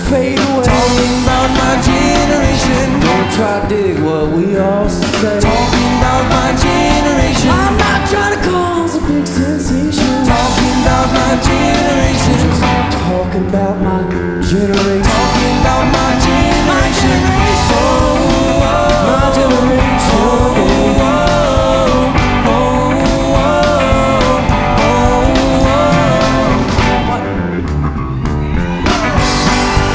fade away. Talking about my generation. Don't try to dig what we all say. Talking about my generation.